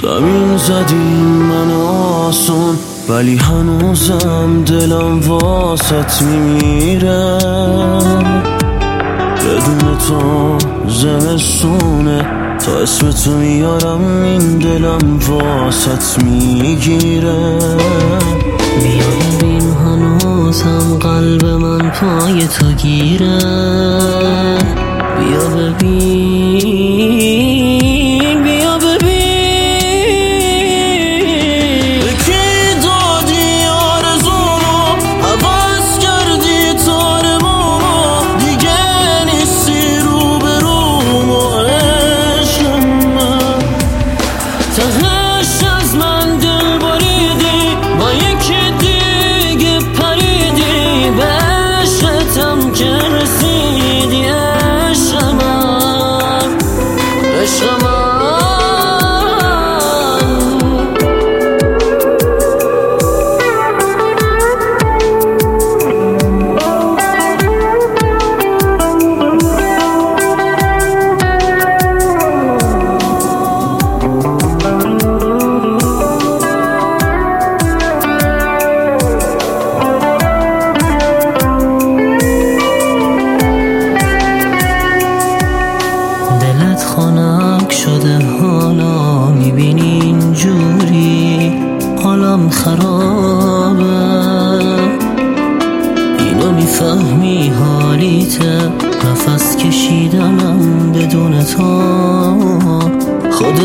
زمین زدیم من آسون، ولی هنوزم دلم واسط میمیره. بدون تو زمستونه، تا اسم تو میارم این دلم واسط میگیره. بیا ببین هنوزم قلب من پای تو گیره. بیا ببین، بیا ببین کی دادی آرزومو، عوض کردی تارمومو، دیگه نیستی روبرومو. عشق من تهش از من دل بریدی، با یکی دیگه پریدی، به عشقتم که رسیدی. عشق من، عشق من. خنک شده حالا، میبینی اینجوری حالم خرابه. اینو میفهمی حالیته، نفس کشیدنم بدون تو خود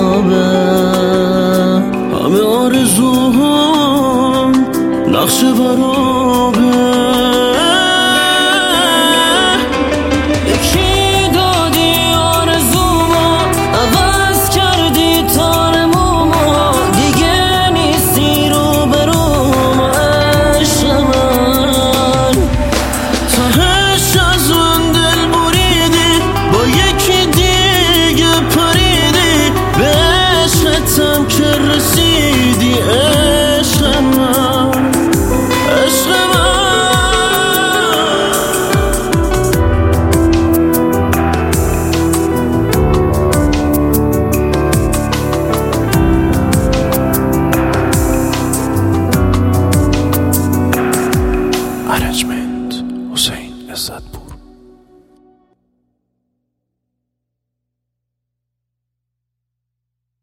عذابه. همه آرزوهام نقشه بر